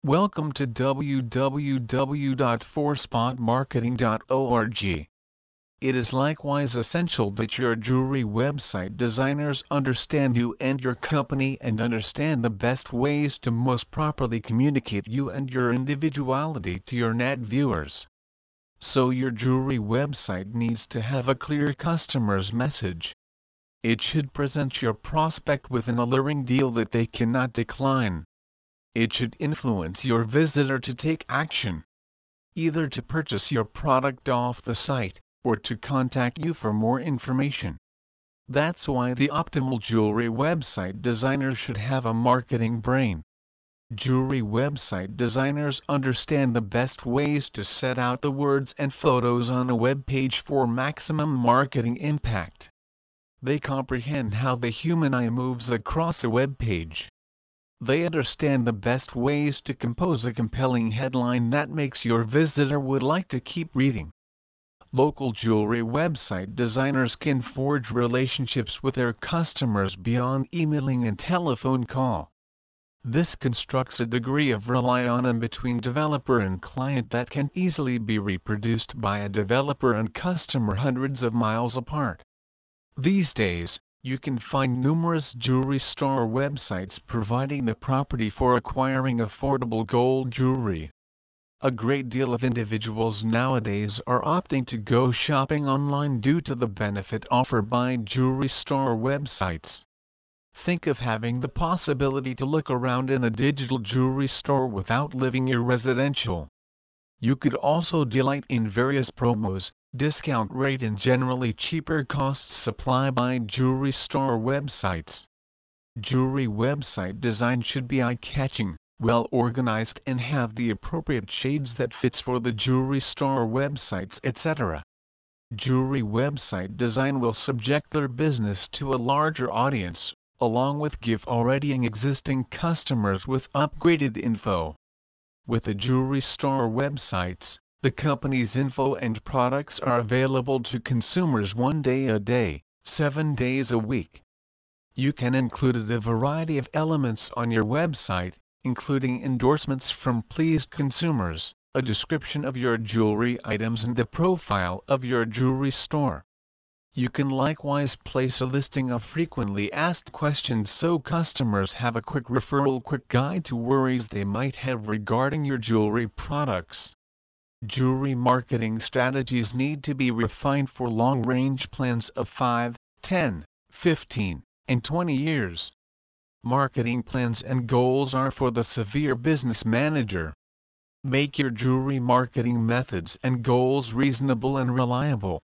Welcome to www.forspotmarketing.org. It is likewise essential that your jewelry website designers understand you and your company and understand the best ways to most properly communicate you and your individuality to your net viewers. So your jewelry website needs to have a clear customer's message. It should present your prospect with an alluring deal that they cannot decline. It should influence your visitor to take action, either to purchase your product off the site, or to contact you for more information. That's why the optimal jewelry website designer should have a marketing brain. Jewelry website designers understand the best ways to set out the words and photos on a web page for maximum marketing impact. They comprehend how the human eye moves across a web page. They understand the best ways to compose a compelling headline that makes your visitor would like to keep reading. Local jewelry website designers can forge relationships with their customers beyond emailing and telephone call. This constructs a degree of rely-on between developer and client that can easily be reproduced by a developer and customer hundreds of miles apart. These days, you can find numerous jewelry store websites providing the property for acquiring affordable gold jewelry. A great deal of individuals nowadays are opting to go shopping online due to the benefit offered by jewelry store websites. Think of having the possibility to look around in a digital jewelry store without leaving your residential. You could also delight in various promos, discount rate and generally cheaper costs supplied by jewelry store websites. Jewelry website design should be eye-catching, well organized and have the appropriate shades that fits for the jewelry store websites etc. Jewelry website design will subject their business to a larger audience, along with give already existing customers with upgraded info. With the jewelry store websites, the company's info and products are available to consumers 1 day a day, 7 days a week. You can include a variety of elements on your website, including endorsements from pleased consumers, a description of your jewelry items and the profile of your jewelry store. You can likewise place a listing of frequently asked questions so customers have a quick guide to worries they might have regarding your jewelry products. Jewelry marketing strategies need to be refined for long-range plans of 5, 10, 15, and 20 years. Marketing plans and goals are for the severe business manager. Make your jewelry marketing methods and goals reasonable and reliable.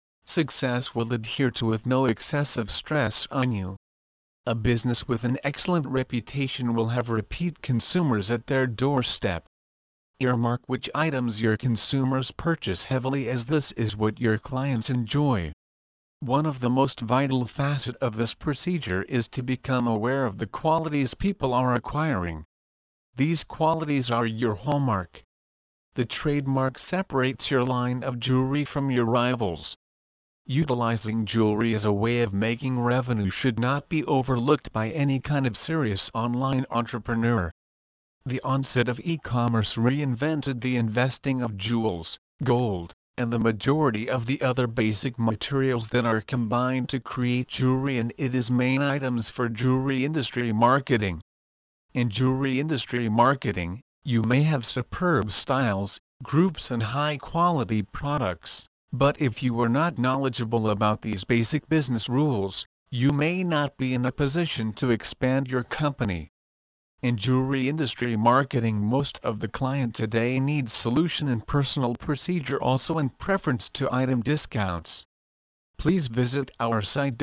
Success will adhere to with no excessive stress on you. A business with an excellent reputation will have repeat consumers at their doorstep. Earmark which items your consumers purchase heavily, as this is what your clients enjoy. One of the most vital facets of this procedure is to become aware of the qualities people are acquiring. These qualities are your hallmark. The trademark separates your line of jewelry from your rivals. Utilizing jewelry as a way of making revenue should not be overlooked by any kind of serious online entrepreneur. The onset of e-commerce reinvented the investing of jewels, gold, and the majority of the other basic materials that are combined to create jewelry, and it is main items for jewelry industry marketing. In jewelry industry marketing, you may have superb styles, groups and high-quality products, but if you are not knowledgeable about these basic business rules, you may not be in a position to expand your company. In jewelry industry marketing, most of the client today needs solution and personal procedure, also in preference to item discounts. Please visit our site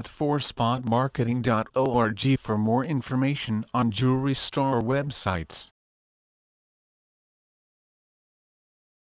www.forspotmarketing.org for more information on jewelry store websites.